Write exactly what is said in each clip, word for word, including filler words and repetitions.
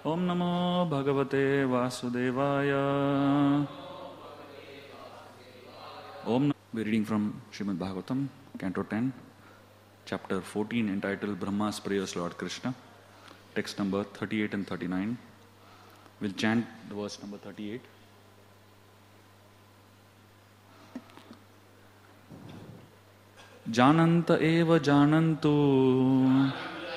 Om Namo Bhagavate Vasudevaya. Om. We're reading from Srimad Bhagavatam, Canto ten, Chapter fourteen, entitled Brahma's Prayers, Lord Krishna. Text number thirty-eight and thirty-nine. We'll chant the verse number thirty-eight. Jananta eva janantu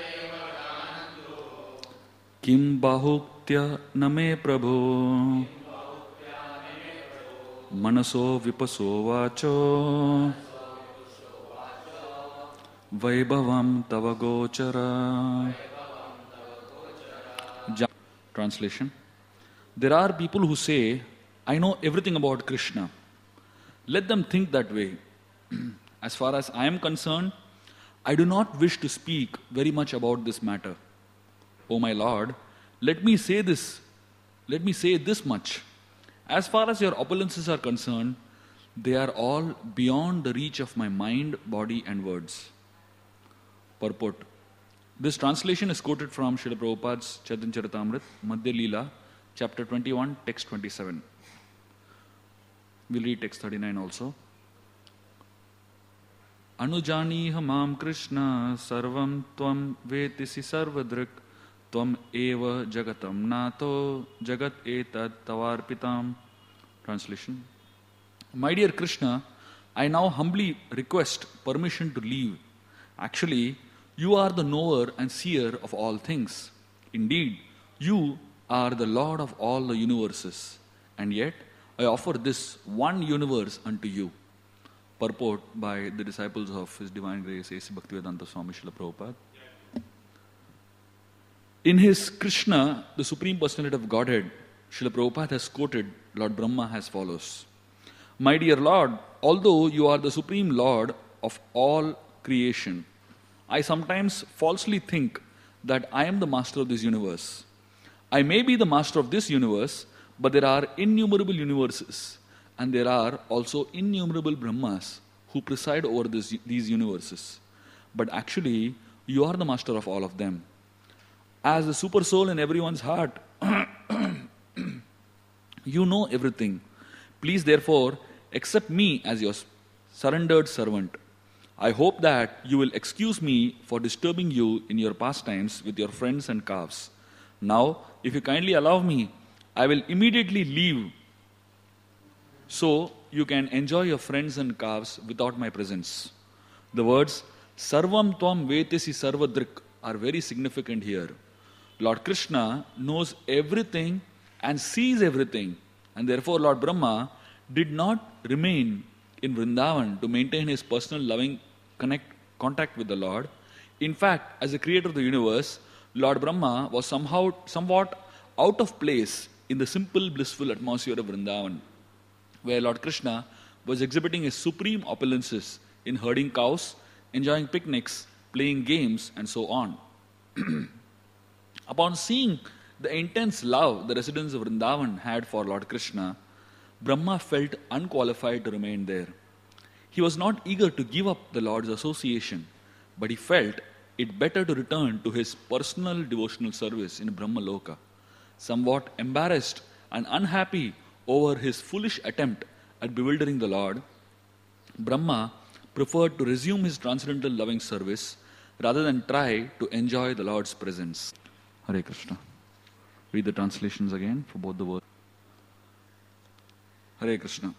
Kim bahuktya name prabhu Manaso vipaso vacho Vaibhavam tava gochara. Translation. There are people who say, I know everything about Krishna. Let them think that way. As far as I am concerned, I do not wish to speak very much about this matter. O my Lord, let me say this, let me say this much. As far as your opulences are concerned, they are all beyond the reach of my mind, body and words. Purport. This translation is quoted from Srila Prabhupada's Chaitanya Charitamrita, Madhya Leela, chapter twenty-one, text twenty-seven. We'll read text thirty-nine also. Anujaniha mam Krishna sarvam tvam vetisi sarvadrik tvam eva jagatam nato jagat etad tavarpitam. Translation. My dear Krishna, I now humbly request permission to leave. Actually, you are the knower and seer of all things. Indeed, you are the Lord of all the universes. And yet, I offer this one universe unto you. Purport by the disciples of His Divine Grace, A C Bhaktivedanta Swami Srila Prabhupada. In his Krishna, the Supreme Personality of Godhead, Srila Prabhupada has quoted Lord Brahma as follows. My dear Lord, although you are the Supreme Lord of all creation, I sometimes falsely think that I am the master of this universe. I may be the master of this universe, but there are innumerable universes, and there are also innumerable Brahmas who preside over this, these universes. But actually, you are the master of all of them. As the super soul in everyone's heart, you know everything. Please therefore accept me as your surrendered servant. I hope that you will excuse me for disturbing you in your pastimes with your friends and calves. Now, if you kindly allow me, I will immediately leave so you can enjoy your friends and calves without my presence. The words Sarvam Tvam Vetisi Sarvadrik are very significant here. Lord Krishna knows everything and sees everything, and therefore Lord Brahma did not remain in Vrindavan to maintain his personal loving connect, contact with the Lord. In fact, as the creator of the universe, Lord Brahma was somehow somewhat out of place in the simple blissful atmosphere of Vrindavan, where Lord Krishna was exhibiting his supreme opulences in herding cows, enjoying picnics, playing games, and so on. Upon seeing the intense love the residents of Vrindavan had for Lord Krishna, Brahma felt unqualified to remain there. He was not eager to give up the Lord's association, but he felt it better to return to his personal devotional service in Brahma Loka. Somewhat embarrassed and unhappy over his foolish attempt at bewildering the Lord, Brahma preferred to resume his transcendental loving service rather than try to enjoy the Lord's presence. Hare Krishna. Read the translations again for both the words. Hare Krishna.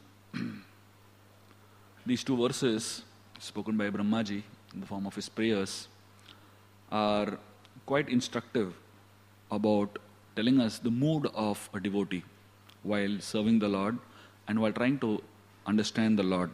These two verses, spoken by Brahmaji in the form of his prayers, are quite instructive about telling us the mood of a devotee while serving the Lord and while trying to understand the Lord.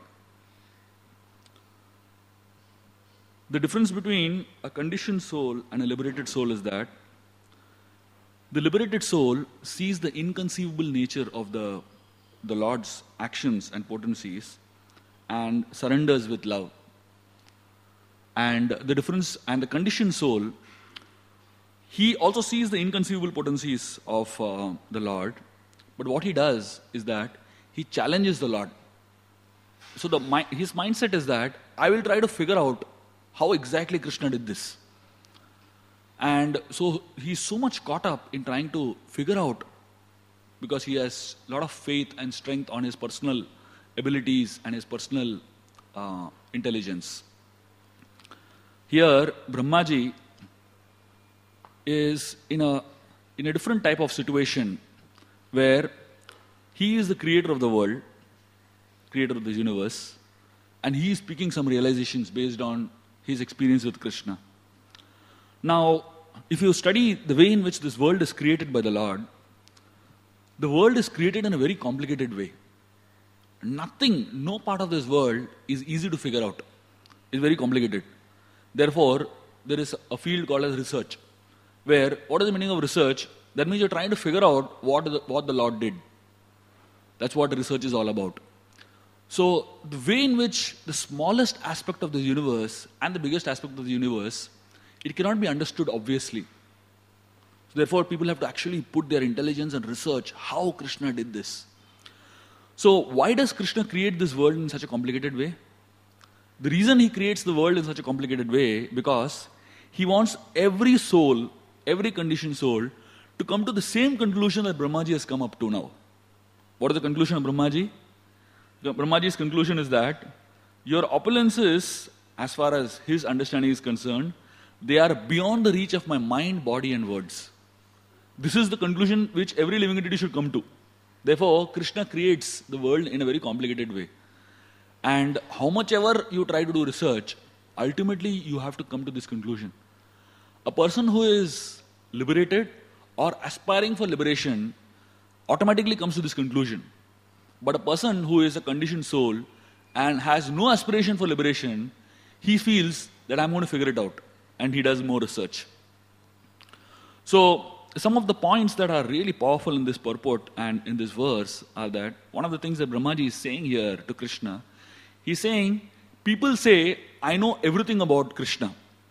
The difference between a conditioned soul and a liberated soul is that the liberated soul sees the inconceivable nature of the, the Lord's actions and potencies and surrenders with love. And the difference, and the conditioned soul, he also sees the inconceivable potencies of uh, the Lord, but what he does is that he challenges the Lord. So the his mindset is that I will try to figure out how exactly Krishna did this. And so he's so much caught up in trying to figure out, because he has a lot of faith and strength on his personal abilities and his personal uh, intelligence. Here, Brahmaji is in a, in a different type of situation where he is the creator of the world, creator of the universe, and he is speaking some realizations based on his experience with Krishna. Now, if you study the way in which this world is created by the Lord, the world is created in a very complicated way. Nothing, no part of this world is easy to figure out. It's very complicated. Therefore, there is a field called as research, where what is the meaning of research? That means you're trying to figure out what the, what the Lord did. That's what research is all about. So, the way in which the smallest aspect of the universe and the biggest aspect of the universe, it cannot be understood obviously. So therefore, people have to actually put their intelligence and research how Krishna did this. So, why does Krishna create this world in such a complicated way? The reason he creates the world in such a complicated way, because he wants every soul, every conditioned soul, to come to the same conclusion that Brahmaji has come up to now. What is the conclusion of Brahmaji? Brahmaji's conclusion is that your opulences, as far as his understanding is concerned, they are beyond the reach of my mind, body and words. This is the conclusion which every living entity should come to. Therefore, Krishna creates the world in a very complicated way. And how much ever you try to do research, ultimately you have to come to this conclusion. A person who is liberated or aspiring for liberation automatically comes to this conclusion. But a person who is a conditioned soul and has no aspiration for liberation, he feels that I'm going to figure it out. And he does more research. So, some of the points that are really powerful in this purport and in this verse are that one of the things that Brahmaji is saying here to Krishna, he's saying, people say, I know everything about Krishna.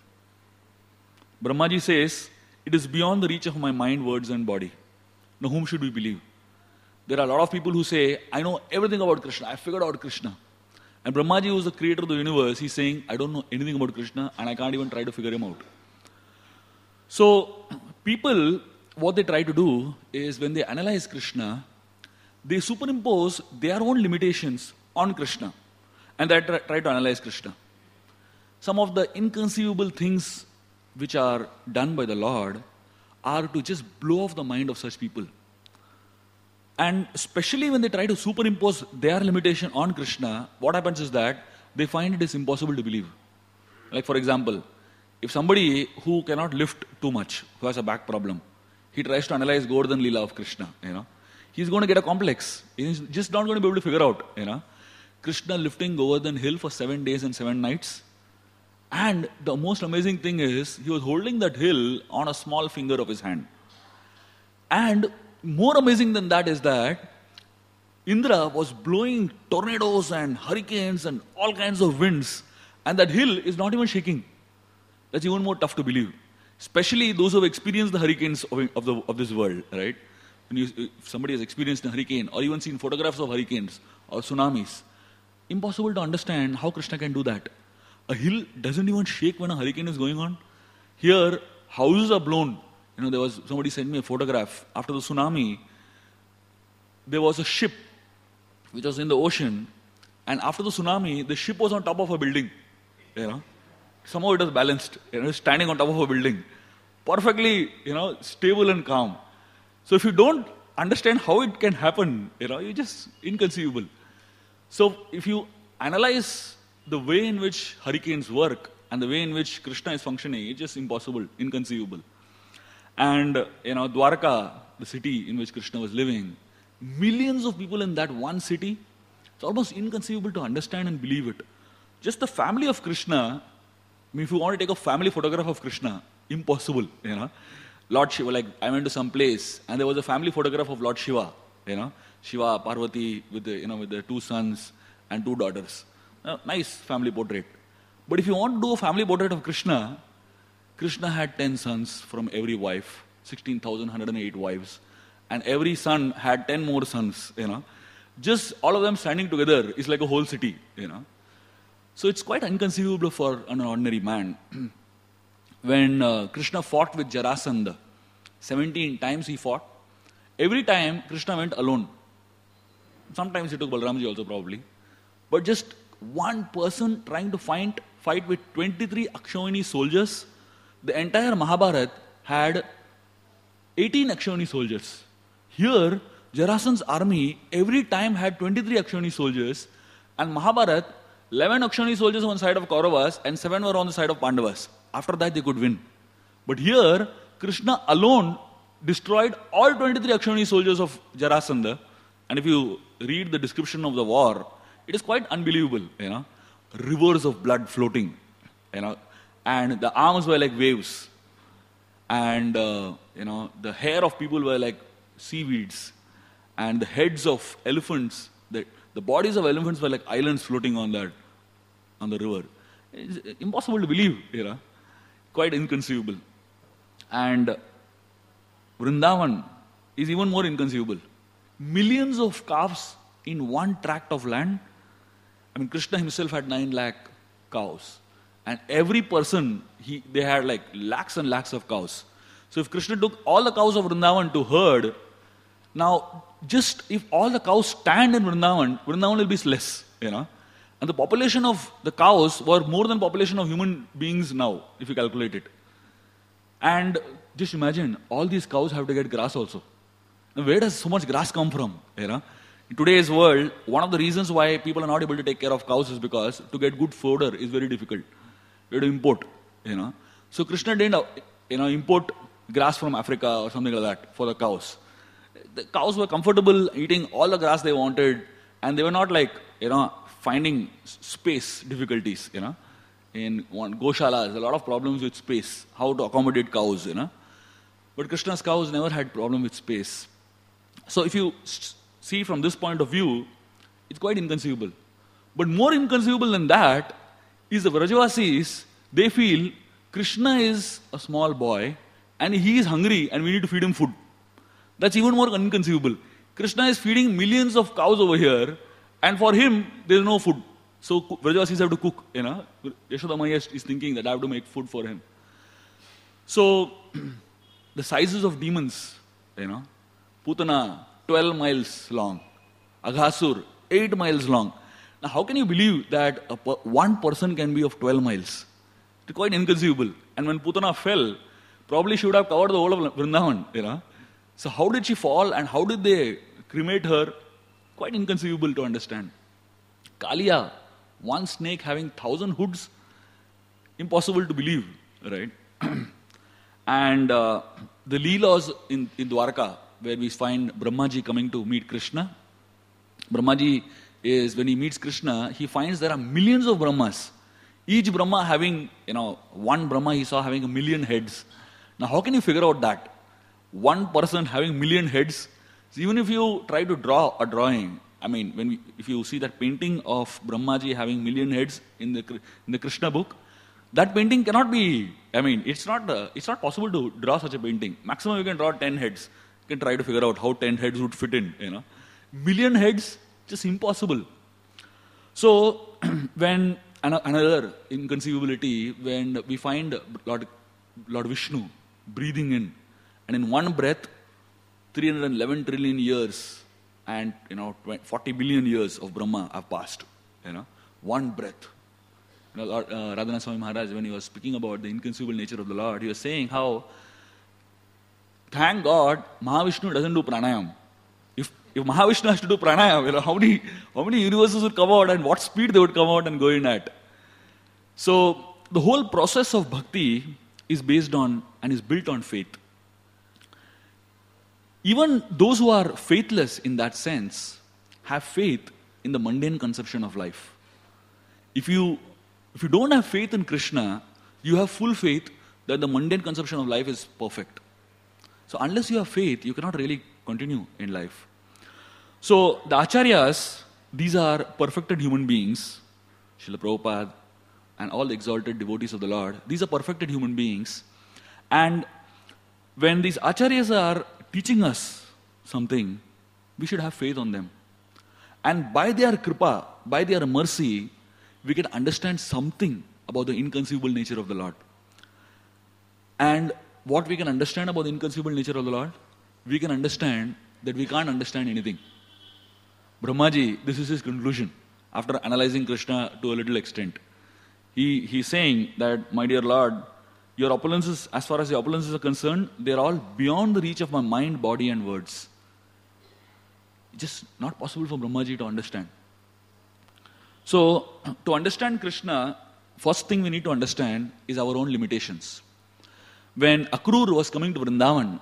Brahmaji says, it is beyond the reach of my mind, words and body. Now, whom should we believe? There are a lot of people who say, I know everything about Krishna, I figured out Krishna. And Brahmaji, who is the creator of the universe, he's saying, I don't know anything about Krishna and I can't even try to figure him out. So, people, what they try to do is when they analyze Krishna, they superimpose their own limitations on Krishna and they try to analyze Krishna. Some of the inconceivable things which are done by the Lord are to just blow off the mind of such people. And especially when they try to superimpose their limitation on Krishna, what happens is that they find it is impossible to believe. Like for example, if somebody who cannot lift too much, who has a back problem, he tries to analyze Govardhan Leela of Krishna, you know, he's going to get a complex. He's just not going to be able to figure out, you know, Krishna lifting Govardhan Hill for seven days and seven nights. And the most amazing thing is, he was holding that hill on a small finger of his hand. And more amazing than that is that Indra was blowing tornadoes and hurricanes and all kinds of winds, and that hill is not even shaking. That's even more tough to believe. Especially those who have experienced the hurricanes of, of, the, of this world, right? When you, if somebody has experienced a hurricane or even seen photographs of hurricanes or tsunamis, impossible to understand how Krishna can do that. A hill doesn't even shake when a hurricane is going on. Here, houses are blown. You know, there was, somebody sent me a photograph. After the tsunami, there was a ship which was in the ocean, and after the tsunami, the ship was on top of a building. You know, somehow it was balanced. You know, standing on top of a building, perfectly, you know, stable and calm. So if you don't understand how it can happen, you know, you're just inconceivable. So if you analyze the way in which hurricanes work and the way in which Krishna is functioning, it's just impossible, inconceivable. And, you know, Dwarka, the city in which Krishna was living, millions of people in that one city, it's almost inconceivable to understand and believe it. Just the family of Krishna, I mean, if you want to take a family photograph of Krishna, impossible, you know. Lord Shiva, like I went to some place and there was a family photograph of Lord Shiva, you know, Shiva, Parvati with the, you know, with their two sons and two daughters. Uh, nice family portrait. But if you want to do a family portrait of Krishna, Krishna had ten sons from every wife, sixteen thousand one hundred eight wives. And every son had ten more sons, you know. Just all of them standing together is like a whole city, you know. So it's quite inconceivable for an ordinary man. when uh, Krishna fought with Jarasandha, seventeen times he fought. Every time Krishna went alone. Sometimes he took Balramji also probably. But just one person trying to fight, fight with twenty-three Akshauhini soldiers. The entire Mahabharata had eighteen Akshauhini soldiers. Here, Jarasandha's army every time had twenty-three Akshauhini soldiers, and Mahabharata, eleven Akshauhini soldiers on the side of Kauravas and seven were on the side of Pandavas. After that they could win. But here, Krishna alone destroyed all twenty-three Akshauhini soldiers of Jarasandha. And if you read the description of the war, it is quite unbelievable, you know. Rivers of blood floating, you know, and the arms were like waves. And, uh, you know, the hair of people were like seaweeds. And the heads of elephants, the, the bodies of elephants were like islands floating on that, on the river. It's impossible to believe, you know. Quite inconceivable. And Vrindavan is even more inconceivable. Millions of calves in one tract of land. I mean, Krishna himself had nine lakh cows. And every person, he, they had like lakhs and lakhs of cows. So if Krishna took all the cows of Vrindavan to herd, now just if all the cows stand in Vrindavan, Vrindavan will be less, you know. And the population of the cows were more than population of human beings now, if you calculate it. And just imagine, all these cows have to get grass also. Now, where does so much grass come from? You know? In today's world, one of the reasons why people are not able to take care of cows is because to get good fodder is very difficult. You have to import, you know. So Krishna didn't, you know, import grass from Africa or something like that for the cows. The cows were comfortable eating all the grass they wanted, and they were not like, you know, finding space difficulties, you know. In one Goshala, there's a lot of problems with space, how to accommodate cows, you know. But Krishna's cows never had problem with space. So if you see from this point of view, it's quite inconceivable. But more inconceivable than that is the Vrajavasis, they feel Krishna is a small boy and he is hungry and we need to feed him food. That's even more inconceivable. Krishna is feeding millions of cows over here and for him there is no food. So Vrajavasis have to cook, you know. Yashoda Maya is thinking that I have to make food for him. So the sizes of demons, you know. Putana, twelve miles long. Aghasur, eight miles long. Now how can you believe that a per- one person can be of twelve miles? It's quite inconceivable. And when Putana fell, probably she would have covered the whole of Vrindavan, you know. So how did she fall and how did they cremate her? Quite inconceivable to understand. Kaliya, one snake having thousand hoods, impossible to believe, right? And uh, the Leelas in, in Dwarka, where we find Brahmaji coming to meet Krishna. Brahmaji is, when he meets Krishna, he finds there are millions of Brahmas. Each Brahma having, you know, one Brahma he saw having a million heads. Now how can you figure out that? One person having million heads. So even if you try to draw a drawing, I mean, when we, if you see that painting of Brahmaji having million heads in the in the Krishna book, that painting cannot be, I mean, it's not uh, it's not possible to draw such a painting. Maximum you can draw ten heads. You can try to figure out how ten heads would fit in, you know. Million heads, just impossible. So, when another inconceivability, when we find Lord, Lord Vishnu breathing in, and in one breath, three hundred eleven trillion years and, you know, forty billion years of Brahma have passed, you know, one breath. You know, Lord, uh, Radhanath Swami Maharaj, when he was speaking about the inconceivable nature of the Lord, he was saying how, thank God, Mahavishnu doesn't do pranayam. If if Mahavishnu has to do pranayam, you know, how many how many universes would come out and what speed they would come out and go in at. So the whole process of bhakti is based on and is built on faith. Even those who are faithless in that sense have faith in the mundane conception of life. If you if you don't have faith in Krishna, you have full faith that the mundane conception of life is perfect. So unless you have faith, you cannot really continue in life. So the Acharyas, these are perfected human beings, Srila Prabhupada and all the exalted devotees of the Lord, these are perfected human beings. And when these Acharyas are teaching us something, we should have faith on them. And by their kripa, by their mercy, we can understand something about the inconceivable nature of the Lord. And what we can understand about the inconceivable nature of the Lord, we can understand that we can't understand anything. Brahmaji, this is his conclusion after analyzing Krishna to a little extent. He he's saying that, my dear Lord, your opulences, as far as your opulences are concerned, they're all beyond the reach of my mind, body, and words. It's just not possible for Brahmaji to understand. So, to understand Krishna, first thing we need to understand is our own limitations. When Akrur was coming to Vrindavan,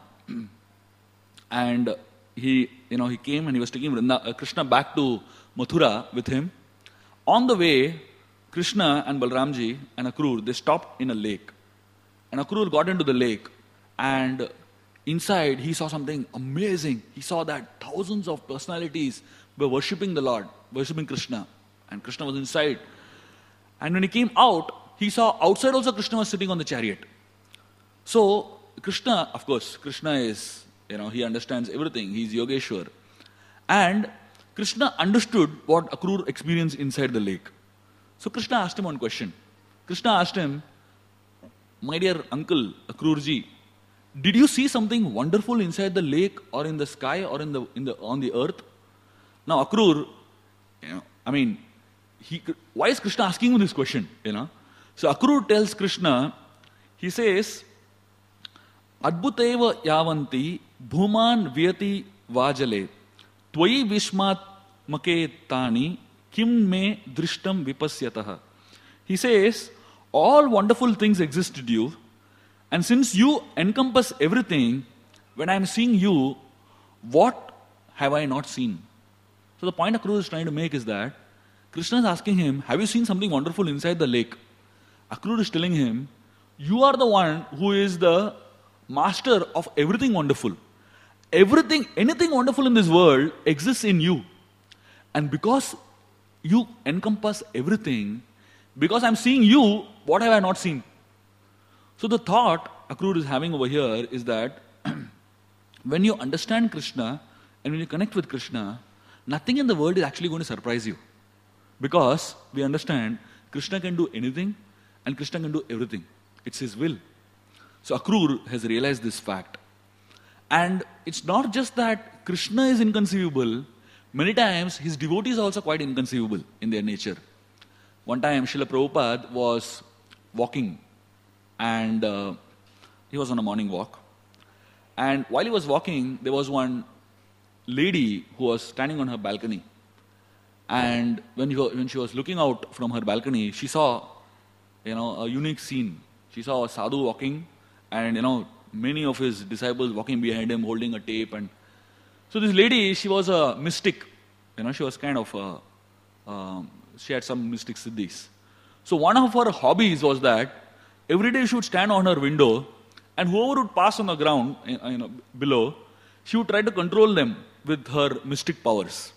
and he, you know, he came and he was taking Vrinda, uh, Krishna back to Mathura with him, on the way, Krishna and Balramji and Akrur, they stopped in a lake. And Akrur got into the lake, and inside he saw something amazing. He saw that thousands of personalities were worshipping the Lord, worshipping Krishna. And Krishna was inside. And when he came out, he saw outside also Krishna was sitting on the chariot. So, Krishna, of course, Krishna is, you know, he understands everything. He's Yogeshwar. And Krishna understood what Akrur experienced inside the lake. So Krishna asked him one question. Krishna asked him, my dear uncle, Akrurji, did you see something wonderful inside the lake or in the sky or in the, in the, on the earth? Now Akrur, you know, I mean, he, why is Krishna asking him this question? You know? So Akrur tells Krishna, he says, Adbhuteva yavanti bhuman vyati vajale tvayi vishmat make tani kim me drishtam vipasyataha. He says, all wonderful things exist in you, and since you encompass everything, when I am seeing you, what have I not seen? So the point Akrur is trying to make is that Krishna is asking him, have you seen something wonderful inside the lake? Akrur is telling him, you are the one who is the master of everything wonderful. Everything, anything wonderful in this world exists in you. And because you encompass everything, because I'm seeing you, what have I not seen? So the thought Akrur is having over here is that when you understand Krishna and when you connect with Krishna, nothing in the world is actually going to surprise you. Because we understand Krishna can do anything and Krishna can do everything. It's his will. So Akrur has realized this fact. And it's not just that Krishna is inconceivable, many times his devotees are also quite inconceivable in their nature. One time Srila Prabhupada was walking and uh, he was on a morning walk. And while he was walking, there was one lady who was standing on her balcony. And when, he, when she was looking out from her balcony, she saw, you know, a unique scene. She saw a sadhu walking and, you know, many of his disciples walking behind him holding a tape. And so this lady, she was a mystic. You know, she was kind of a, um, she had some mystic siddhis. So one of her hobbies was that every day she would stand on her window and whoever would pass on the ground, you know, below, she would try to control them with her mystic powers.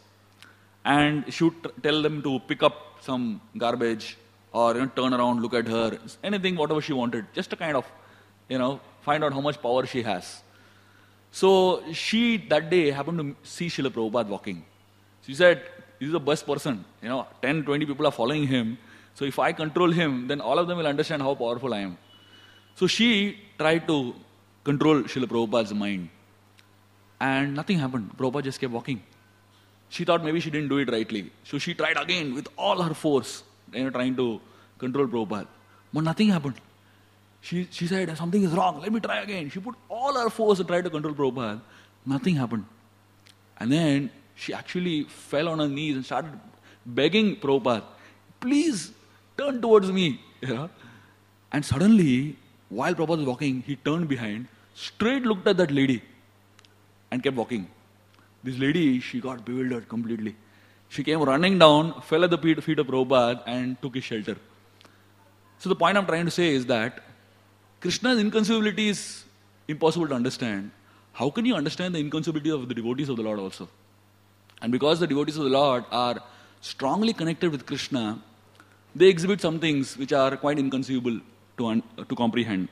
And she would t- tell them to pick up some garbage or, you know, turn around, look at her, anything, whatever she wanted, just to kind of, you know, find out how much power she has. So she, that day, happened to see Srila Prabhupada walking. She said, this is the best person. You know, ten, twenty people are following him. So if I control him, then all of them will understand how powerful I am. So she tried to control Srila Prabhupada's mind. And nothing happened. Prabhupada just kept walking. She thought maybe she didn't do it rightly. So she tried again with all her force, you know, trying to control Prabhupada. But nothing happened. She, she said, something is wrong, let me try again. She put all her force to try to control Prabhupada. Nothing happened. And then she actually fell on her knees and started begging Prabhupada, please turn towards me. You know? And suddenly, while Prabhupada was walking, he turned behind, straight looked at that lady and kept walking. This lady, she got bewildered completely. She came running down, fell at the feet of Prabhupada and took his shelter. So the point I'm trying to say is that Krishna's inconceivability is impossible to understand. How can you understand the inconceivability of the devotees of the Lord also? And because the devotees of the Lord are strongly connected with Krishna, they exhibit some things which are quite inconceivable to, un- to comprehend.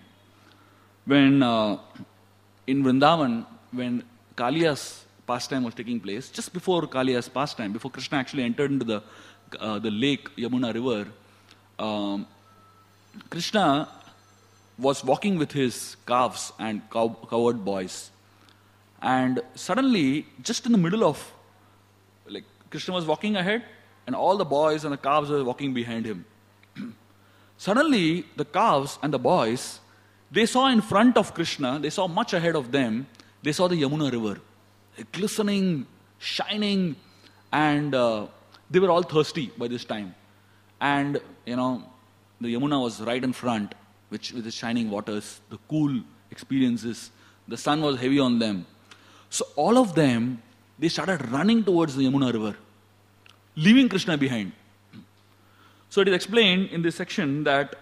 When uh, in Vrindavan, when Kaliya's pastime was taking place, just before Kaliya's pastime, before Krishna actually entered into the, uh, the lake, Yamuna river, um, Krishna was walking with his calves and cow- cowherd boys. And suddenly, just in the middle of, like, Krishna was walking ahead, and all the boys and the calves were walking behind him. Suddenly, the calves and the boys, they saw in front of Krishna, they saw much ahead of them, they saw the Yamuna river, glistening, shining, and uh, they were all thirsty by this time. And, you know, the Yamuna was right in front, which with the shining waters, the cool experiences. The sun was heavy on them. So all of them, they started running towards the Yamuna river, leaving Krishna behind. So it is explained in this section that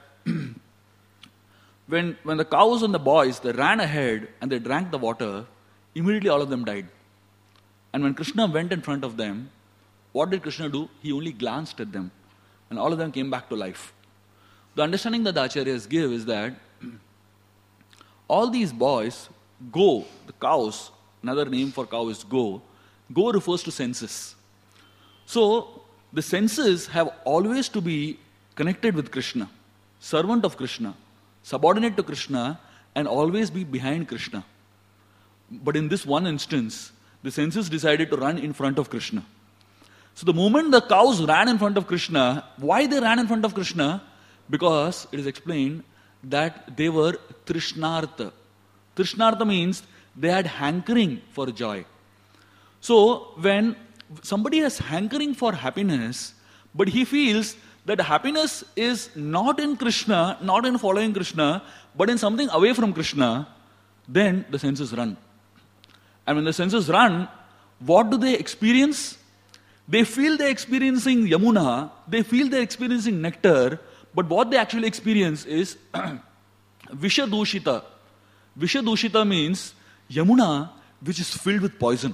when, when the cows and the boys, they ran ahead and they drank the water, immediately all of them died. And when Krishna went in front of them, what did Krishna do? He only glanced at them, and all of them came back to life. The understanding that the Acharyas give is that all these boys, go, the cows, another name for cow is go, go refers to senses. So, the senses have always to be connected with Krishna, servant of Krishna, subordinate to Krishna, and always be behind Krishna. But in this one instance, the senses decided to run in front of Krishna. So the moment the cows ran in front of Krishna, why they ran in front of Krishna? Because it is explained that they were Trishnartha. Trishnartha means they had hankering for joy. So when somebody has hankering for happiness, but he feels that happiness is not in Krishna, not in following Krishna, but in something away from Krishna, then the senses run. And when the senses run, what do they experience? They feel they're experiencing Yamuna, they feel they're experiencing nectar, but what they actually experience is Vishadushita. Vishadushita means Yamuna which is filled with poison.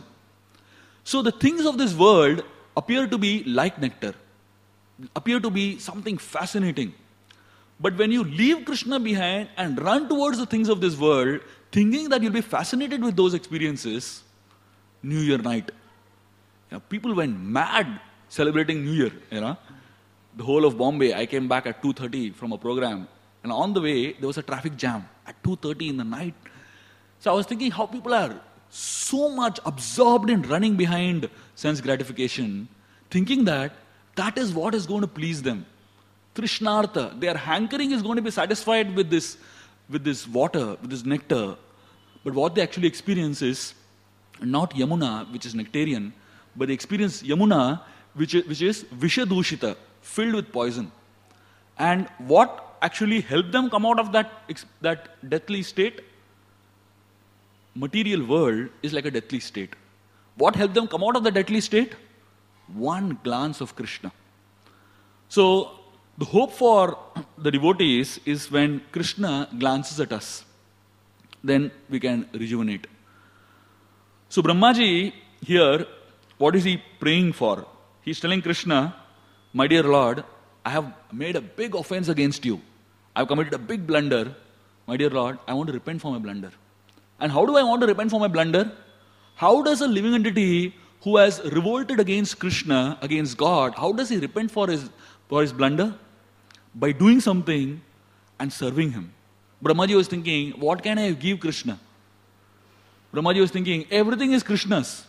So the things of this world appear to be like nectar, appear to be something fascinating. But when you leave Krishna behind and run towards the things of this world, thinking that you'll be fascinated with those experiences, New Year night, you know, people went mad celebrating New Year. You know, the whole of Bombay. I came back at two thirty from a program, and on the way there was a traffic jam at two thirty in the night. So I was thinking how people are so much absorbed in running behind sense gratification, thinking that that is what is going to please them. Trishnartha, their hankering is going to be satisfied with this, with this water, with this nectar. But what they actually experience is not Yamuna, which is nectarian, but they experience Yamuna, which is, which is Vishadushita, filled with poison. And what actually helped them come out of that, that deathly state? Material world is like a deathly state. What helped them come out of the deathly state? One glance of Krishna. So, the hope for the devotees is when Krishna glances at us, then we can rejuvenate. So, Brahmaji here, what is he praying for? He's telling Krishna, my dear Lord, I have made a big offense against you. I have committed a big blunder. My dear Lord, I want to repent for my blunder. And how do I want to repent for my blunder? How does a living entity who has revolted against Krishna, against God, how does he repent for his, for his blunder? By doing something and serving him. Brahmaji was thinking, what can I give Krishna? Brahmaji was thinking, everything is Krishna's.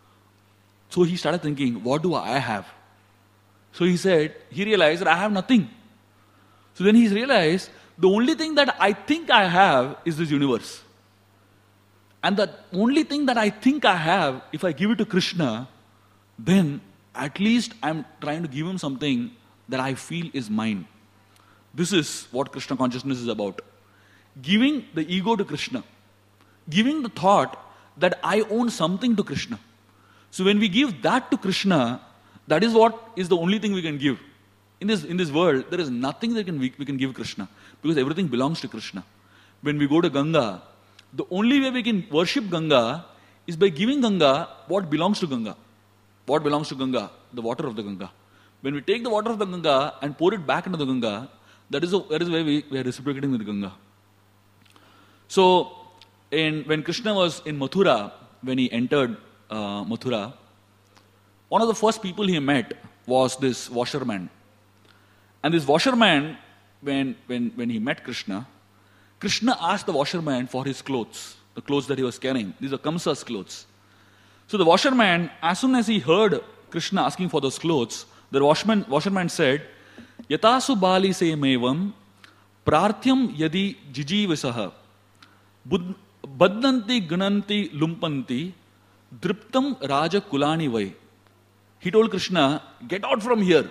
So he started thinking, what do I have? So he said, he realized that I have nothing. So then he realized, the only thing that I think I have is this universe. And the only thing that I think I have, if I give it to Krishna, then at least I'm trying to give him something that I feel is mine. This is what Krishna consciousness is about. Giving the ego to Krishna. Giving the thought that I own something to Krishna. So when we give that to Krishna, that is what is the only thing we can give. In this, in this world, there is nothing that can we, we can give Krishna. Because everything belongs to Krishna. When we go to Ganga, the only way we can worship Ganga is by giving Ganga what belongs to Ganga. What belongs to Ganga? The water of the Ganga. When we take the water of the Ganga and pour it back into the Ganga, that is, a, that is where we, we are reciprocating with Ganga. So, in, when Krishna was in Mathura, when he entered uh, Mathura, one of the first people he met was this washerman. And this washerman, when, when, when he met Krishna, Krishna asked the washerman for his clothes, the clothes that he was carrying. These are Kamsa's clothes. So the washerman, as soon as he heard Krishna asking for those clothes, the washerman, washerman said, Yatasu bali se mevam prarthyam yadi jijivasaha badnanti gunanti lumpanti driptam raja kulani vai. He told Krishna, get out from here.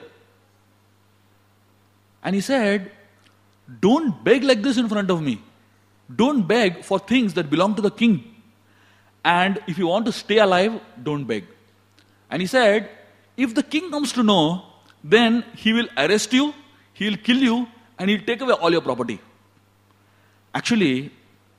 And he said, don't beg like this in front of me. Don't beg for things that belong to the king. And if you want to stay alive, don't beg. And he said, if the king comes to know, then he will arrest you, he will kill you, and he will take away all your property. Actually,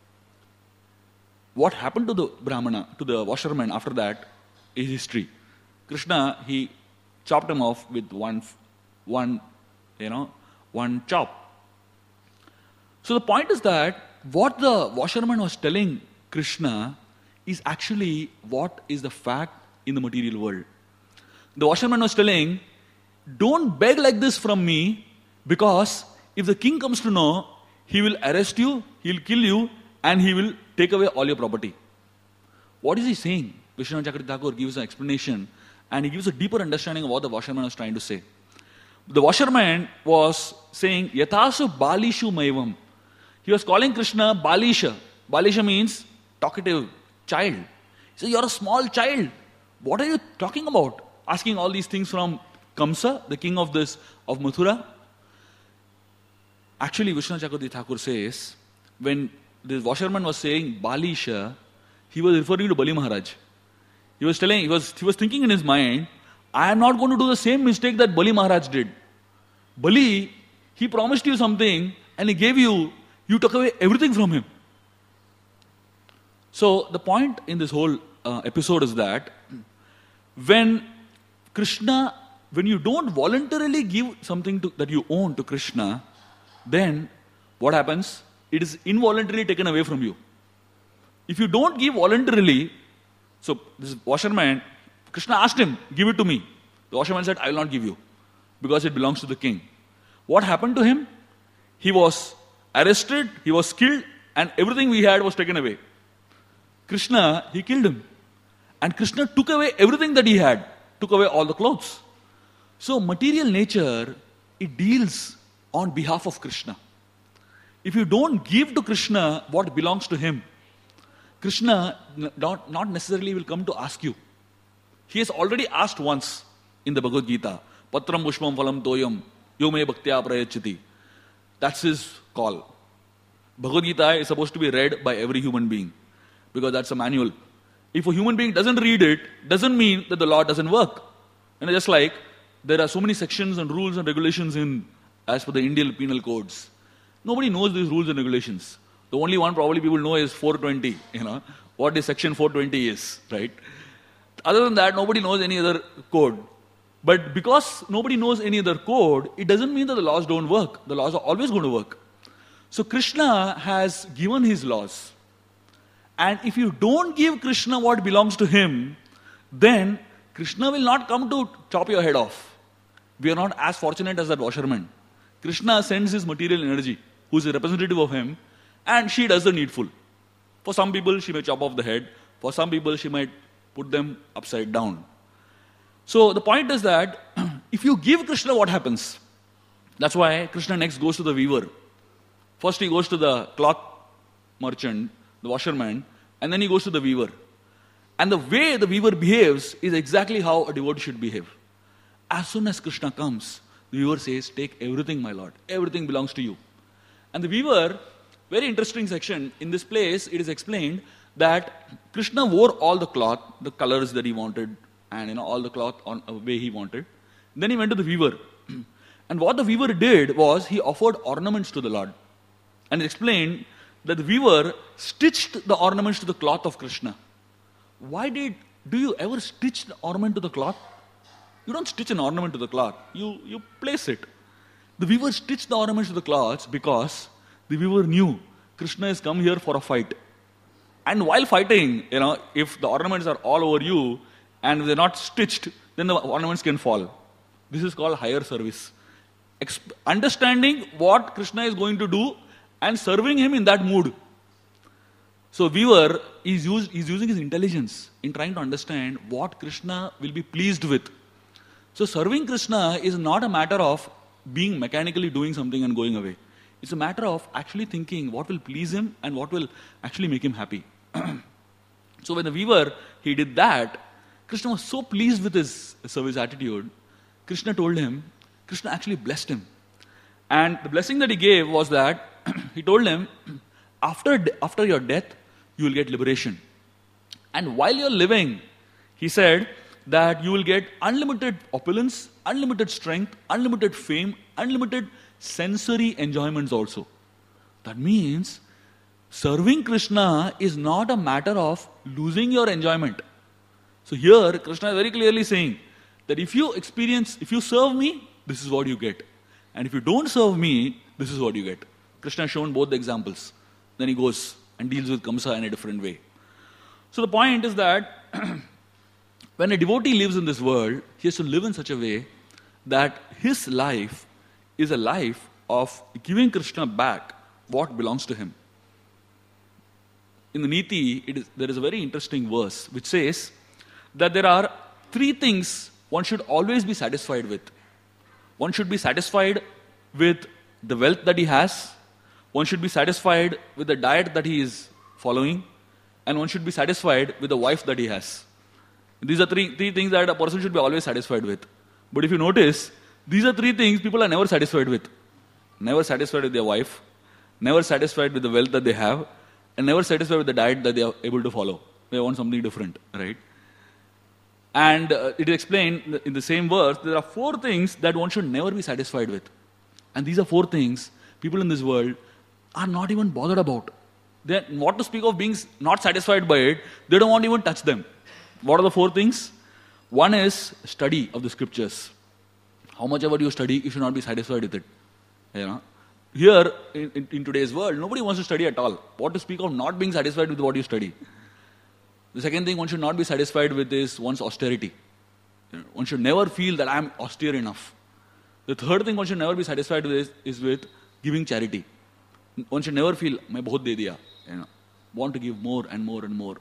what happened to the Brahmana, to the washerman after that, is history. Krishna, he chopped him off with one, one, you know, one chop. So the point is that what the washerman was telling Krishna is actually what is the fact in the material world. The washerman was telling, don't beg like this from me, because if the king comes to know, he will arrest you, he will kill you, and he will take away all your property. What is he saying? Vishwanath Chakravarti Thakur gives an explanation, and he gives a deeper understanding of what the washerman was trying to say. The washerman was saying, Yatasu balishu maivam. He was calling Krishna Balisha. Balisha means talkative, child. He said, you're a small child. What are you talking about? Asking all these things from Kamsa, the king of this, of Mathura. Actually, Vishwanath Chakravarti Thakur says, when the washerman was saying Balisha, he was referring to Bali Maharaj. He was telling, he was, he was thinking in his mind, I am not going to do the same mistake that Bali Maharaj did. Bali, he promised you something and he gave you, you took away everything from him. So the point in this whole uh, episode is that when Krishna, when you don't voluntarily give something to, that you own to Krishna, then what happens? It is involuntarily taken away from you. If you don't give voluntarily, so this washerman, Krishna asked him, give it to me. The washerman said, I will not give you, because it belongs to the king. What happened to him? He was arrested, he was killed, and everything we had was taken away. Krishna, he killed him. And Krishna took away everything that he had, took away all the clothes. So material nature, it deals on behalf of Krishna. If you don't give to Krishna what belongs to him, Krishna not, not necessarily will come to ask you. He has already asked once in the Bhagavad Gita, Patram Pushpam Phalam Toyam Yome Bhaktya Prayachati. That's his call. Bhagavad Gita is supposed to be read by every human being, because that's a manual. If a human being doesn't read it, doesn't mean that the law doesn't work. And just like there are so many sections and rules and regulations in, as per the Indian penal codes. Nobody knows these rules and regulations. The only one probably people know is four twenty, you know, what is section four twenty is, right? Other than that, nobody knows any other code. But because nobody knows any other code, it doesn't mean that the laws don't work. The laws are always going to work. So Krishna has given his laws. And if you don't give Krishna what belongs to him, then Krishna will not come to chop your head off. We are not as fortunate as that washerman. Krishna sends his material energy, who is a representative of him, and she does the needful. For some people, she may chop off the head. For some people, she might put them upside down. So the point is that if you give Krishna, what happens? That's why Krishna next goes to the weaver. First he goes to the cloth merchant, the washerman, and then he goes to the weaver. And the way the weaver behaves is exactly how a devotee should behave. As soon as Krishna comes, the weaver says, take everything, my lord. Everything belongs to you. And the weaver, very interesting section, in this place it is explained that Krishna wore all the cloth, the colors that he wanted, and you know all the cloth on a way he wanted. Then he went to the weaver. And what the weaver did was he offered ornaments to the Lord. And it explained that the weaver stitched the ornaments to the cloth of Krishna. Why did, do you ever stitch the ornament to the cloth? You don't stitch an ornament to the cloth. You, you place it. The weaver stitched the ornaments to the cloths because the weaver knew Krishna has come here for a fight. And while fighting, you know, if the ornaments are all over you and they're not stitched, then the ornaments can fall. This is called higher service. Exp- understanding what Krishna is going to do and serving him in that mood. So viewer is, used, is using his intelligence in trying to understand what Krishna will be pleased with. So serving Krishna is not a matter of being mechanically doing something and going away. It's a matter of actually thinking what will please him and what will actually make him happy. So when the viewer, he did that, Krishna was so pleased with his service attitude, Krishna told him, Krishna actually blessed him. And the blessing that he gave was that, he told him, after, after your death, you will get liberation. And while you're living, he said that you will get unlimited opulence, unlimited strength, unlimited fame, unlimited sensory enjoyments also. That means, serving Krishna is not a matter of losing your enjoyment. So here, Krishna is very clearly saying that if you experience, if you serve me, this is what you get. And if you don't serve me, this is what you get. Krishna has shown both the examples. Then he goes and deals with Kamsa in a different way. So the point is that when a devotee lives in this world, he has to live in such a way that his life is a life of giving Krishna back what belongs to him. In the Niti, it is, there is a very interesting verse which says that there are three things one should always be satisfied with. One should be satisfied with the wealth that he has, one should be satisfied with the diet that he is following, and one should be satisfied with the wife that he has. These are three, three things that a person should be always satisfied with. But if you notice, these are three things people are never satisfied with. Never satisfied with their wife, never satisfied with the wealth that they have, and never satisfied with the diet that they are able to follow. They want something different, right? And uh, it is explained in the same verse, there are four things that one should never be satisfied with. And these are four things people in this world are not even bothered about. They are, not to speak of being not satisfied by it, they don't want to even touch them. What are the four things? One is study of the scriptures. How much ever you study, you should not be satisfied with it. You know? Here, in, in, in today's world, nobody wants to study at all. What to speak of not being satisfied with what you study? The second thing one should not be satisfied with is one's austerity. You know, one should never feel that I am austere enough. The third thing one should never be satisfied with is, is with giving charity. One should never feel, "Main bahut de diya." You know, want to give more and more and more.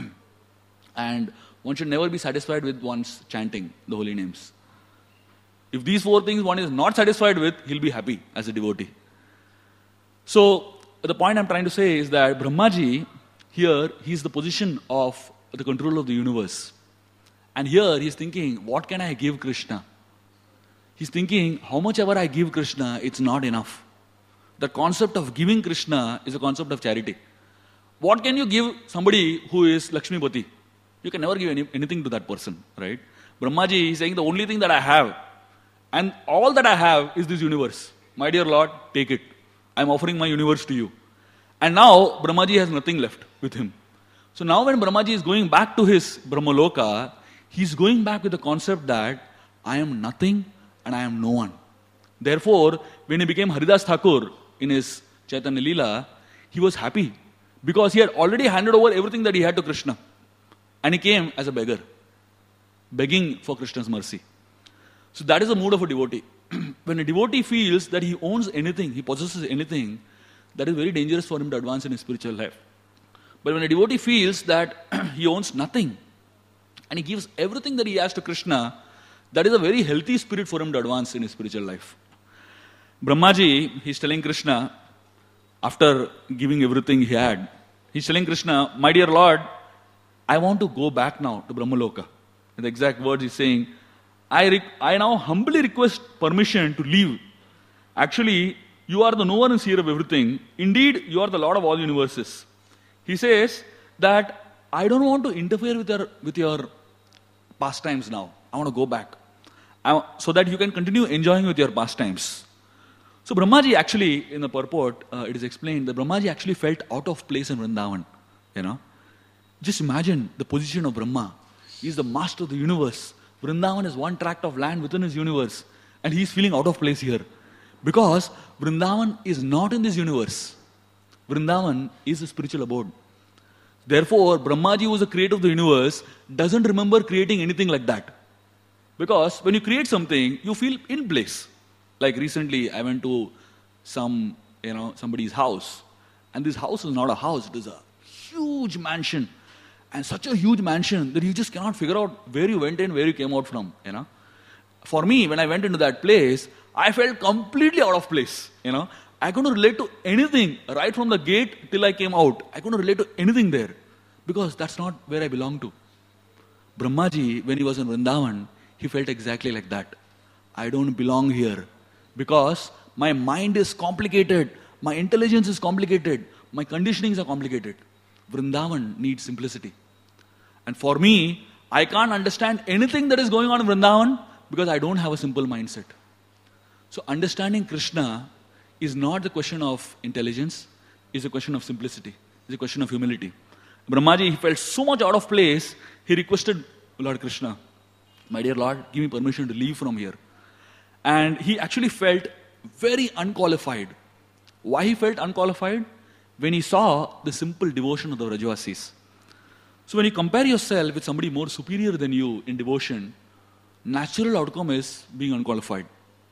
And one should never be satisfied with one's chanting the holy names. If these four things one is not satisfied with, he'll be happy as a devotee. So, the point I'm trying to say is that Brahmaji, here, he's the position of the control of the universe. And here, he's thinking, what can I give Krishna? He's thinking, how much ever I give Krishna, it's not enough. The concept of giving Krishna is a concept of charity. What can you give somebody who is Lakshmipati? You can never give any, anything to that person, right? Brahmaji is saying, the only thing that I have, and all that I have is this universe. My dear Lord, take it. I'm offering my universe to you. And now, Brahmaji has nothing left with him. So now when Brahmaji is going back to his Brahmaloka, he's going back with the concept that I am nothing and I am no one. Therefore, when he became Haridas Thakur in his Chaitanya Leela, he was happy because he had already handed over everything that he had to Krishna. And he came as a beggar, begging for Krishna's mercy. So that is the mood of a devotee. When a devotee feels that he owns anything, he possesses anything, that is very dangerous for him to advance in his spiritual life. But when a devotee feels that he owns nothing, and he gives everything that he has to Krishna, that is a very healthy spirit for him to advance in his spiritual life. Brahmaji, he's telling Krishna, after giving everything he had, he's telling Krishna, my dear Lord, I want to go back now to Brahmaloka. In the exact words he's saying, I, re- I now humbly request permission to leave. Actually, you are the knower and seer of everything. Indeed, you are the Lord of all universes. He says that I don't want to interfere with your, with your pastimes now. I want to go back. I, so that you can continue enjoying with your pastimes. So Brahmaji actually, in the purport, uh, it is explained that Brahmaji actually felt out of place in Vrindavan. You know, just imagine the position of Brahma. He is the master of the universe. Vrindavan is one tract of land within his universe. And he is feeling out of place here. Because Vrindavan is not in this universe. Vrindavan is a spiritual abode. Therefore, Brahmaji, who is the creator of the universe, doesn't remember creating anything like that. Because when you create something, you feel in place. Like recently, I went to some you know, somebody's house. And this house is not a house, it is a huge mansion. And such a huge mansion that you just cannot figure out where you went in, where you came out from, you know. For me, when I went into that place, I felt completely out of place, you know. I couldn't relate to anything right from the gate till I came out. I couldn't relate to anything there because that's not where I belong to. Brahmaji, when he was in Vrindavan, he felt exactly like that. I don't belong here because my mind is complicated, my intelligence is complicated, my conditionings are complicated. Vrindavan needs simplicity. And for me, I can't understand anything that is going on in Vrindavan because I don't have a simple mindset. So understanding Krishna is not the question of intelligence, it's a question of simplicity, it's a question of humility. Brahmaji, he felt so much out of place, he requested Lord Krishna, my dear Lord, give me permission to leave from here. And he actually felt very unqualified. Why he felt unqualified? When he saw the simple devotion of the Vrajavasis. So when you compare yourself with somebody more superior than you in devotion, natural outcome is being unqualified.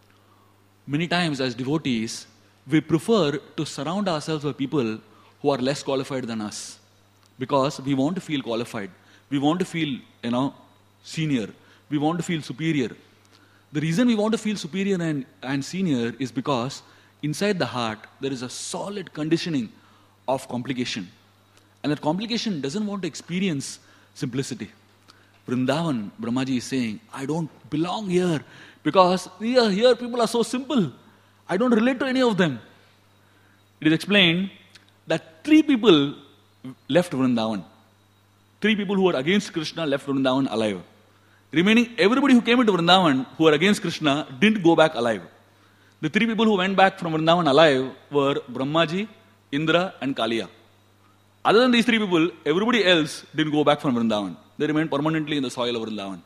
Many times as devotees, we prefer to surround ourselves with people who are less qualified than us. Because we want to feel qualified. We want to feel, you know, senior. We want to feel superior. The reason we want to feel superior and, and senior is because inside the heart, there is a solid conditioning of complication. And that complication doesn't want to experience simplicity. Vrindavan, Brahmaji is saying, I don't belong here because here, here people are so simple. I don't relate to any of them. It is explained that three people left Vrindavan. Three people who were against Krishna left Vrindavan alive. Remaining, everybody who came into Vrindavan who were against Krishna didn't go back alive. The three people who went back from Vrindavan alive were Brahmaji, Indra and Kaliya. Other than these three people, everybody else didn't go back from Vrindavan. They remained permanently in the soil of Vrindavan.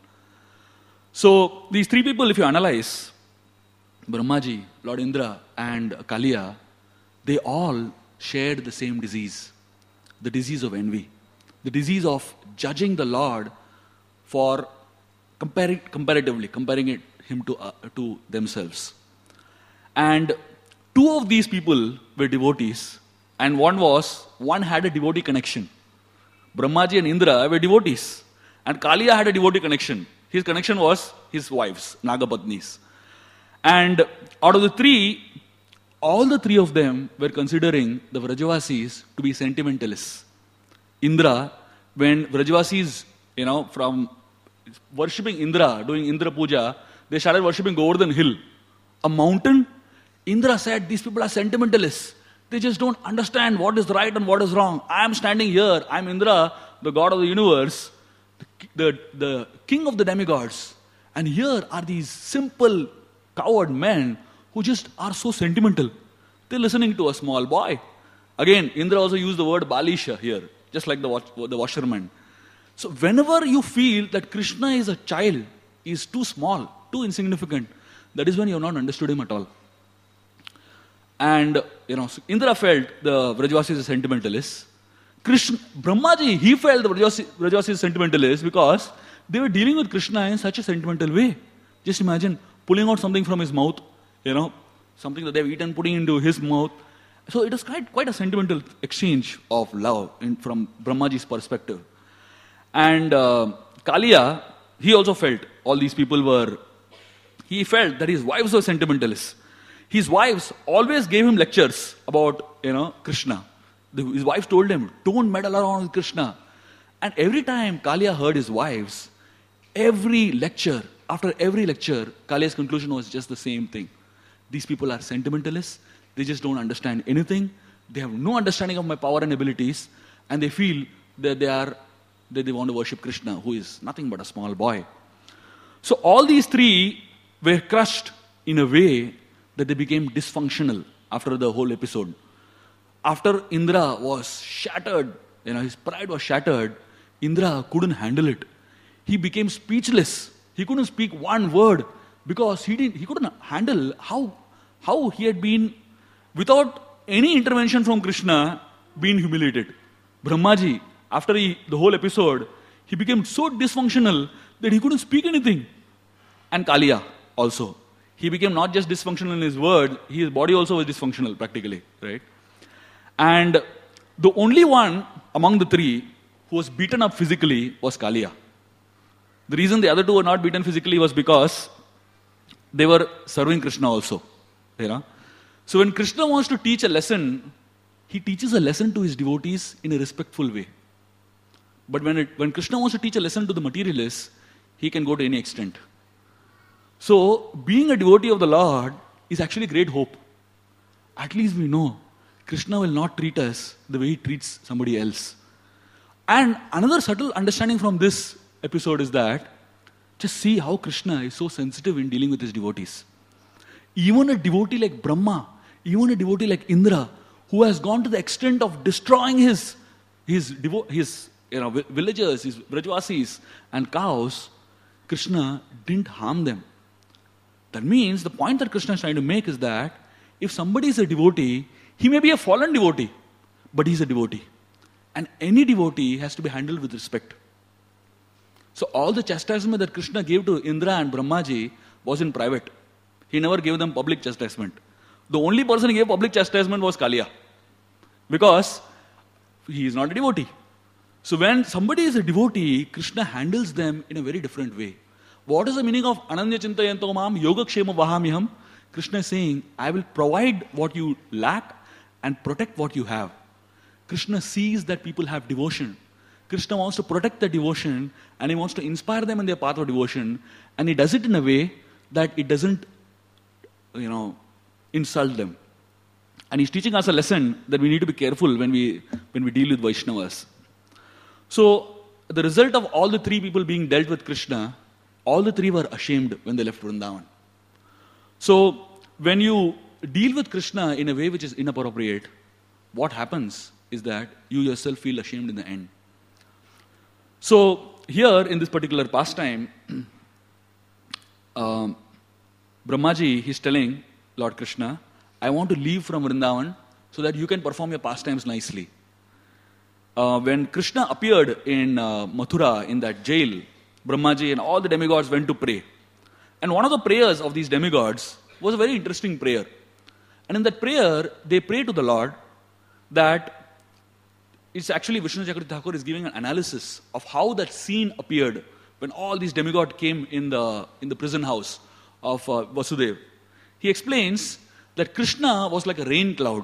So these three people, if you analyze, Brahmaji, Lord Indra and Kaliya, they all shared the same disease. The disease of envy. The disease of judging the Lord for compar- comparatively, comparing it, him to, uh, to themselves. And two of these people were devotees. And one was, one had a devotee connection. Brahmaji and Indra were devotees. And Kaliya had a devotee connection. His connection was his wives, Nagapatnis. And out of the three, all the three of them were considering the Vrajavasis to be sentimentalists. Indra, when Vrajavasis, you know, from worshipping Indra, doing Indra Puja, they started worshipping Govardhan Hill, a mountain. Indra said, these people are sentimentalists. They just don't understand what is right and what is wrong. I am standing here. I am Indra, the god of the universe, the, the, the king of the demigods. And here are these simple, coward men who just are so sentimental. They're listening to a small boy. Again, Indra also used the word Balisha here, just like the, the washerman. So whenever you feel that Krishna is a child, he is too small, too insignificant, that is when you have not understood him at all. And, you know, so Indra felt the Vrajavasis as sentimentalists. Krishna, Brahmaji, he felt the Vrajavasis as sentimentalists because they were dealing with Krishna in such a sentimental way. Just imagine pulling out something from his mouth, you know, something that they've eaten, putting into his mouth. So it was quite, quite a sentimental exchange of love in, from Brahmaji's perspective. And uh, Kaliya, he also felt all these people were, he felt that his wives were sentimentalists. His wives always gave him lectures about, you know, Krishna. The, his wives told him, don't meddle around with Krishna. And every time Kaliya heard his wives, every lecture, after every lecture, Kaliya's conclusion was just the same thing. These people are sentimentalists. They just don't understand anything. They have no understanding of my power and abilities. And they feel that they are, that they want to worship Krishna, who is nothing but a small boy. So all these three were crushed in a way that they became dysfunctional after the whole episode. After Indra was shattered, you know, his pride was shattered, Indra couldn't handle it. He became speechless. He couldn't speak one word because he didn't. He couldn't handle how how he had been, without any intervention from Krishna, been humiliated. Brahmaji, after he, the whole episode, he became so dysfunctional that he couldn't speak anything. And Kaliya also. he became not just dysfunctional in his word, his body also was dysfunctional practically, right? And the only one among the three who was beaten up physically was Kaliya. The reason the other two were not beaten physically was because they were serving Krishna also. You know? So when Krishna wants to teach a lesson, he teaches a lesson to his devotees in a respectful way. But when, it, when Krishna wants to teach a lesson to the materialists, he can go to any extent. So, being a devotee of the Lord is actually great hope. At least we know Krishna will not treat us the way he treats somebody else. And another subtle understanding from this episode is that just see how Krishna is so sensitive in dealing with his devotees. Even a devotee like Brahma, even a devotee like Indra, who has gone to the extent of destroying his, his, devo- his you know, villagers, his Brajvasis and cows, Krishna didn't harm them. That means the point that Krishna is trying to make is that if somebody is a devotee, he may be a fallen devotee, but he's a devotee. And any devotee has to be handled with respect. So all the chastisement that Krishna gave to Indra and Brahmaji was in private. He never gave them public chastisement. The only person he gave public chastisement was Kaliya. Because he is not a devotee. So when somebody is a devotee, Krishna handles them in a very different way. What is the meaning of Ananya Chintayanto Mam Yogakshema Vahamiham? Krishna is saying, I will provide what you lack and protect what you have. Krishna sees that people have devotion. Krishna wants to protect the devotion and he wants to inspire them in their path of devotion, and he does it in a way that it doesn't, you know, insult them. And he's teaching us a lesson that we need to be careful when we when we deal with Vaishnavas. So the result of all the three people being dealt with Krishna, all the three were ashamed when they left Vrindavan. So when you deal with Krishna in a way which is inappropriate, what happens is that you yourself feel ashamed in the end. So here in this particular pastime, um, Brahmaji, he's telling Lord Krishna, I want to leave from Vrindavan so that you can perform your pastimes nicely. Uh, when Krishna appeared in uh, Mathura, in that jail, Brahmaji and all the demigods went to pray. And one of the prayers of these demigods was a very interesting prayer. And in that prayer, they pray to the Lord that it's actually Vishnu Chakravarti Thakur is giving an analysis of how that scene appeared when all these demigods came in the, in the prison house of uh, Vasudev. He explains that Krishna was like a rain cloud.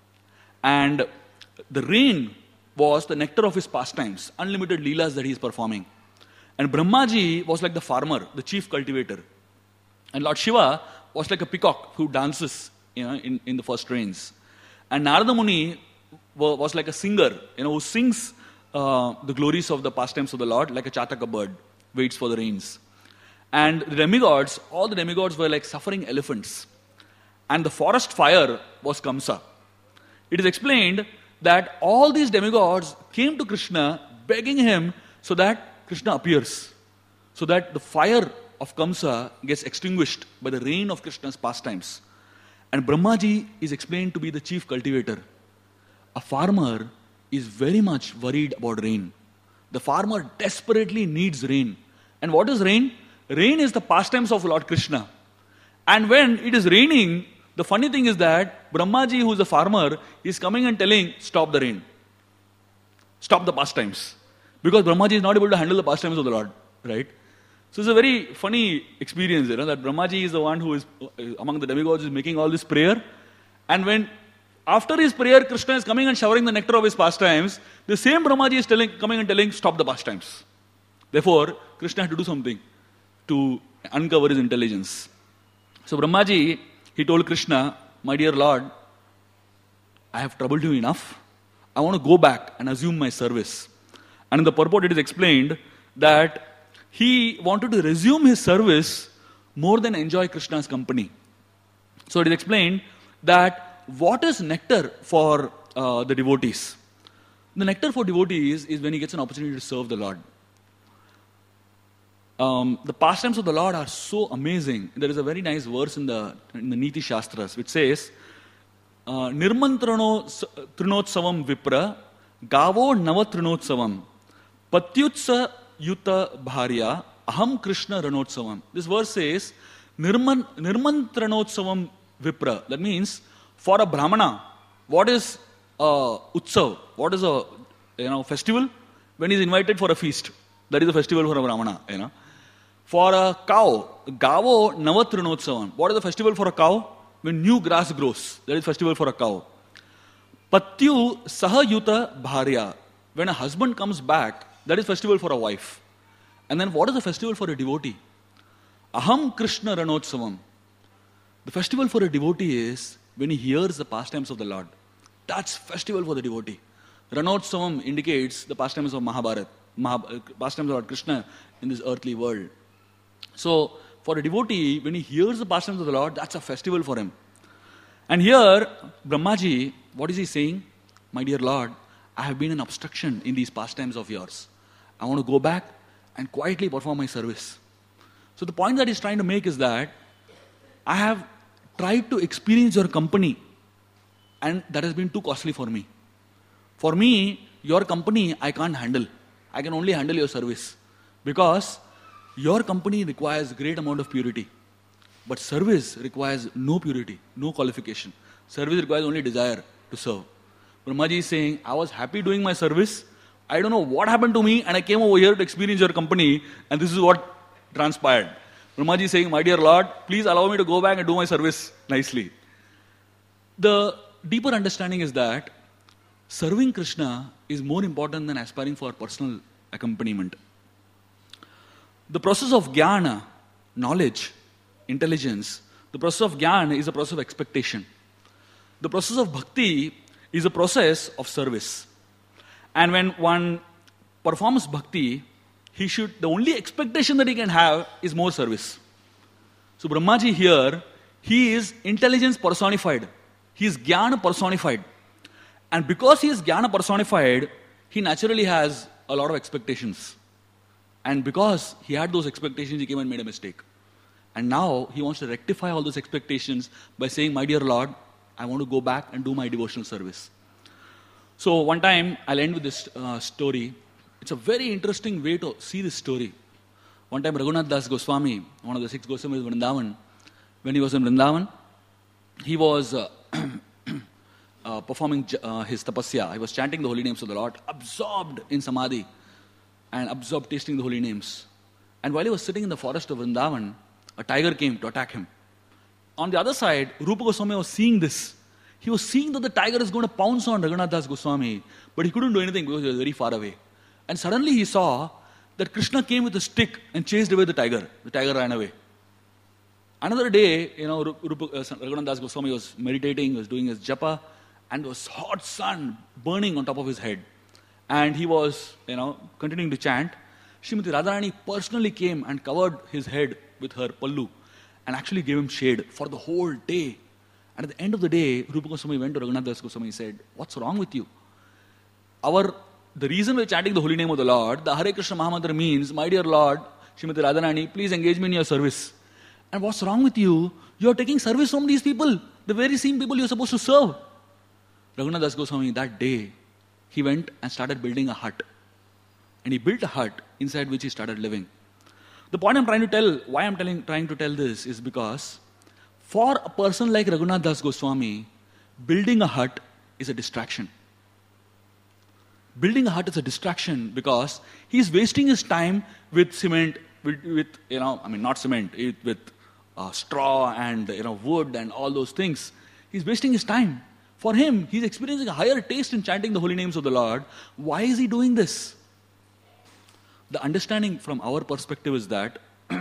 And the rain was the nectar of his pastimes, unlimited leelas that he is performing. And Brahmaji was like the farmer, the chief cultivator. And Lord Shiva was like a peacock who dances, you know, in, in the first rains. And Narada Muni was like a singer, you know, who sings uh, the glories of the pastimes of the Lord like a chataka bird, waits for the rains. And the demigods, all the demigods were like suffering elephants. And the forest fire was Kamsa. It is explained that all these demigods came to Krishna begging him so that Krishna appears. So that the fire of Kamsa gets extinguished by the rain of Krishna's pastimes. And Brahmaji is explained to be the chief cultivator. A farmer is very much worried about rain. The farmer desperately needs rain. And what is rain? Rain is the pastimes of Lord Krishna. And when it is raining, the funny thing is that Brahmaji, who is a farmer, is coming and telling, stop the rain. Stop the pastimes. Because Brahmaji is not able to handle the pastimes of the Lord. Right? So it's a very funny experience, you know, that Brahmaji is the one who is, among the demigods, is making all this prayer. And when, after his prayer, Krishna is coming and showering the nectar of his pastimes, the same Brahmaji is telling, coming and telling, stop the pastimes. Therefore, Krishna had to do something to uncover his intelligence. So Brahmaji, he told Krishna, my dear Lord, I have troubled you enough. I want to go back and assume my service. And in the purport it is explained that he wanted to resume his service more than enjoy Krishna's company. So it is explained that what is nectar for uh, the devotees? The nectar for devotees is when he gets an opportunity to serve the Lord. Um, the pastimes of the Lord are so amazing. There is a very nice verse in the in the Niti Shastras which says, Nirmantrano Trinotsavam Vipra Gavo Nava Trinotsavam Patyutsa Yuta Bharya Aham Krishna Ranotsavam. This verse says Nirman, Nirmantranotsvam Vipra. That means for a Brahmana, what is a Utsav? What is a you know festival? When he is invited for a feast. That is a festival for a Brahmana. You know. For a cow, Gavo Navatrunotsavam. What is the festival for a cow? When new grass grows. That is festival for a cow. Patyu Sahayuta Bharya. When a husband comes back, that is festival for a wife. And then what is the festival for a devotee? Aham Krishna Ranotsavam. The festival for a devotee is when he hears the pastimes of the Lord. That's festival for the devotee. Ranotsavam indicates the pastimes of Mahabharata, Mahab- pastimes of Lord Krishna in this earthly world. So, for a devotee, when he hears the pastimes of the Lord, that's a festival for him. And here, Brahmaji, what is he saying? My dear Lord, I have been an obstruction in these pastimes of yours. I want to go back and quietly perform my service. So the point that he's trying to make is that I have tried to experience your company and that has been too costly for me. For me, your company I can't handle. I can only handle your service. Because your company requires great amount of purity. But service requires no purity, no qualification. Service requires only desire to serve. Brahmaji is saying, I was happy doing my service. I don't know what happened to me and I came over here to experience your company and this is what transpired. Brahmaji is saying, my dear Lord, please allow me to go back and do my service nicely. The deeper understanding is that serving Krishna is more important than aspiring for personal accompaniment. The process of jnana, knowledge, intelligence, the process of jnana is a process of expectation. The process of bhakti is a process of service. And when one performs bhakti, he should, the only expectation that he can have is more service. So Brahmaji here, he is intelligence personified. He is jnana personified. And because he is jnana personified, he naturally has a lot of expectations. And because he had those expectations, he came and made a mistake. And now he wants to rectify all those expectations by saying, my dear Lord, I want to go back and do my devotional service. So one time, I'll end with this uh, story. It's a very interesting way to see this story. One time, Raghunath Das Goswami, one of the six Goswamis of Vrindavan, when he was in Vrindavan, he was uh, uh, performing uh, his tapasya. He was chanting the holy names of the Lord, absorbed in samadhi and absorbed tasting the holy names. And while he was sitting in the forest of Vrindavan, a tiger came to attack him. On the other side, Rupa Goswami was seeing this. He was seeing that the tiger is going to pounce on Raghunath Das Goswami, but he couldn't do anything because he was very far away. And suddenly he saw that Krishna came with a stick and chased away the tiger. The tiger ran away. Another day, you know, Rupa, uh, Raghunath Das Goswami was meditating, was doing his japa, and there was hot sun burning on top of his head. And he was, you know, continuing to chant. Srimati Radharani personally came and covered his head with her pallu and actually gave him shade for the whole day. And at the end of the day, Rupa Goswami went to Raghunath Das Goswami and said, what's wrong with you? Our, the reason we're chanting the holy name of the Lord, the Hare Krishna Mahamantra means, my dear Lord, Srimati Radharani, please engage me in your service. And what's wrong with you? You're taking service from these people, the very same people you're supposed to serve. Raghunath Das Goswami, that day, he went and started building a hut. And he built a hut inside which he started living. The point I'm trying to tell, why I'm telling, trying to tell this is because for a person like Raghunath Das Goswami, building a hut is a distraction. Building a hut is a distraction because he's wasting his time with cement, with, with you know, I mean not cement, it, with uh, straw and you know wood and all those things. He's wasting his time. For him, he's experiencing a higher taste in chanting the holy names of the Lord. Why is he doing this? The understanding from our perspective is that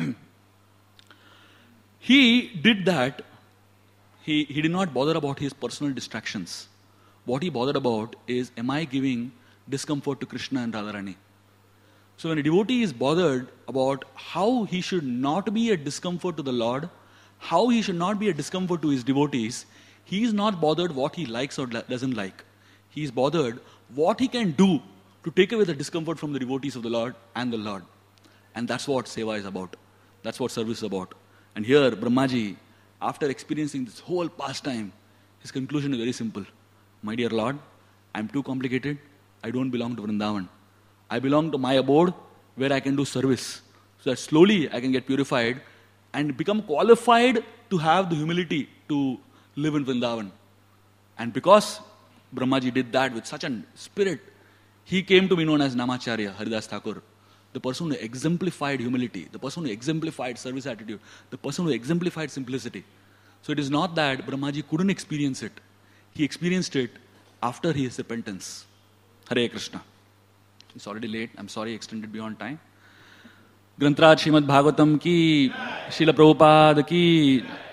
he did that. He, he did not bother about his personal distractions. What he bothered about is, am I giving discomfort to Krishna and Radharani? So when a devotee is bothered about how he should not be a discomfort to the Lord, how he should not be a discomfort to his devotees, he is not bothered what he likes or doesn't like. He is bothered what he can do to take away the discomfort from the devotees of the Lord and the Lord. And that's what seva is about. That's what service is about. And here, Brahmaji, after experiencing this whole pastime, his conclusion is very simple. My dear Lord, I'm too complicated. I don't belong to Vrindavan. I belong to my abode where I can do service. So that slowly I can get purified and become qualified to have the humility to live in Vrindavan. And because Brahmaji did that with such a spirit, he came to be known as Namacharya, Haridas Thakur, the person who exemplified humility, the person who exemplified service attitude, the person who exemplified simplicity. So it is not that Brahmaji couldn't experience it. He experienced it after his repentance. Hare Krishna. It's already late. I'm sorry, extended beyond time. Grantraj Srimad Bhagavatam ki, Srila Prabhupada ki,